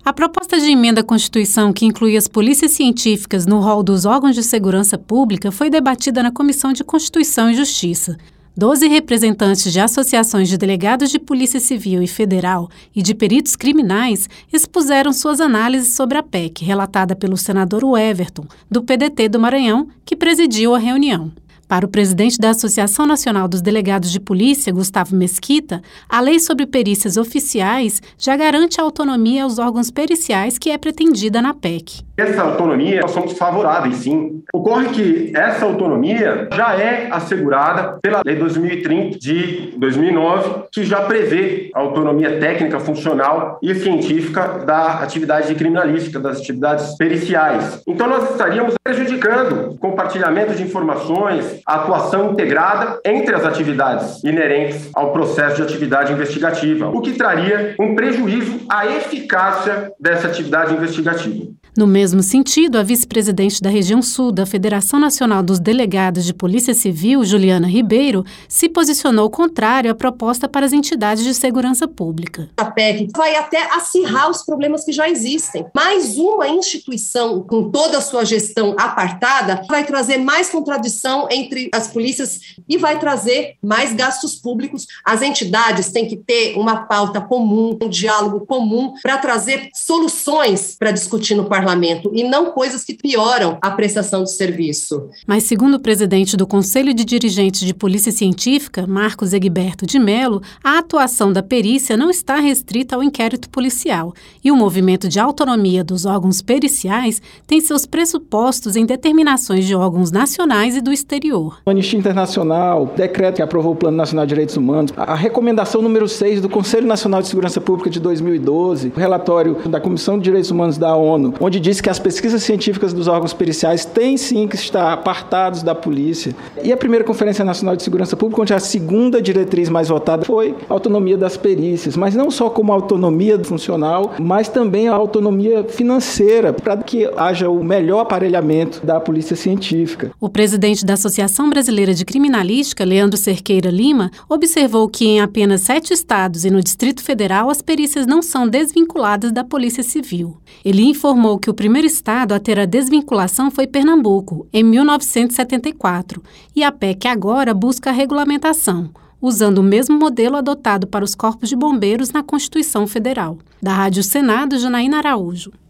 A proposta de emenda à Constituição que inclui as polícias científicas no rol dos órgãos de segurança pública foi debatida na Comissão de Constituição e Justiça. 12 representantes de associações de delegados de Polícia Civil e Federal e de peritos criminais expuseram suas análises sobre a PEC, relatada pelo senador Everton, do PDT do Maranhão, que presidiu a reunião. Para o presidente da Associação Nacional dos Delegados de Polícia, Gustavo Mesquita, a lei sobre perícias oficiais já garante a autonomia aos órgãos periciais que é pretendida na PEC. Essa autonomia, nós somos favoráveis, sim. Ocorre que essa autonomia já é assegurada pela Lei 2030 de 2009, que já prevê a autonomia técnica, funcional e científica da atividade criminalística, das atividades periciais. Então, nós estaríamos prejudicando o compartilhamento de informações, a atuação integrada entre as atividades inerentes ao processo de atividade investigativa, o que traria um prejuízo à eficácia dessa atividade investigativa. No mesmo sentido, a vice-presidente da região sul da Federação Nacional dos Delegados de Polícia Civil, Juliana Ribeiro, se posicionou contrário à proposta para as entidades de segurança pública. A PEC vai até acirrar os problemas que já existem. Mais uma instituição com toda a sua gestão apartada vai trazer mais contradição entre as polícias e vai trazer mais gastos públicos. As entidades têm que ter uma pauta comum, um diálogo comum para trazer soluções para discutir no parlamento e não coisas que pioram a prestação de serviço. Mas, segundo o presidente do Conselho de Dirigentes de Polícia Científica, Marcos Egberto de Mello, a atuação da perícia não está restrita ao inquérito policial e o movimento de autonomia dos órgãos periciais tem seus pressupostos em determinações de órgãos nacionais e do exterior. A Anistia Internacional, o decreto que aprovou o Plano Nacional de Direitos Humanos, a recomendação número 6 do Conselho Nacional de Segurança Pública de 2012, o relatório da Comissão de Direitos Humanos da ONU, onde diz que as pesquisas científicas dos órgãos periciais têm sim que estar apartados da polícia. E a primeira Conferência Nacional de Segurança Pública, onde a segunda diretriz mais votada foi a autonomia das perícias, mas não só como autonomia funcional, mas também a autonomia financeira, para que haja o melhor aparelhamento da polícia científica. O presidente da Associação Brasileira de Criminalística, Leandro Cerqueira Lima, observou que em apenas 7 estados e no Distrito Federal as perícias não são desvinculadas da Polícia Civil. Ele informou que o primeiro estado a ter a desvinculação foi Pernambuco, em 1974, e a PEC agora busca a regulamentação, usando o mesmo modelo adotado para os corpos de bombeiros na Constituição Federal. Da Rádio Senado, Janaína Araújo.